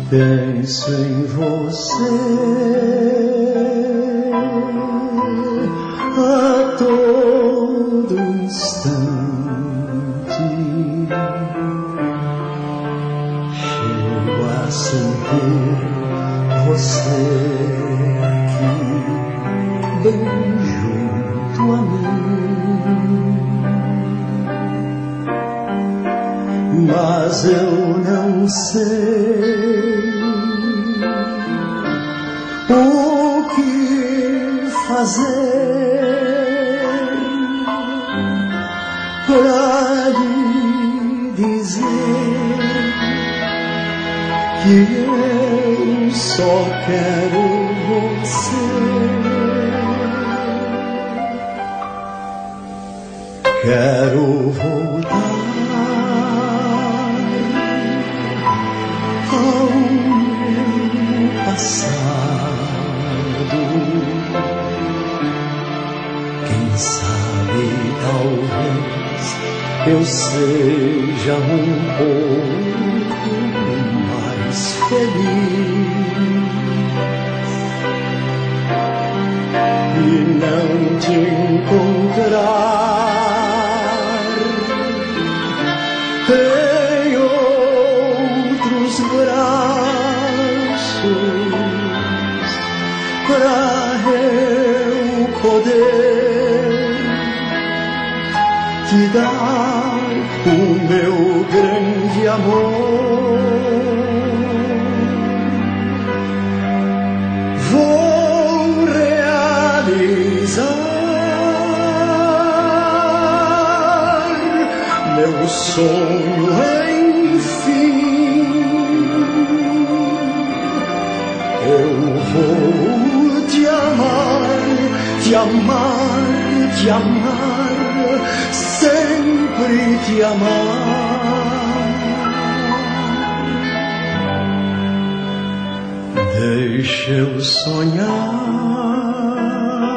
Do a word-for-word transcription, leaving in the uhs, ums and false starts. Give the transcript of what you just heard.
Penso em você a todo instante. Chego a sentir você aqui, bem junto a mim. Mas eu não sei o que fazer pra lhe dizer que eu só quero você. Quero voltar ao meu passado. Quem sabe, talvez eu seja um pouco mais feliz e não te encontrar em outros braços pra eu poder te dar o meu grande amor. Vou realizar meu sonho, enfim. Eu vou te amar, te amar, te amar, sempre te amar. Deixa eu sonhar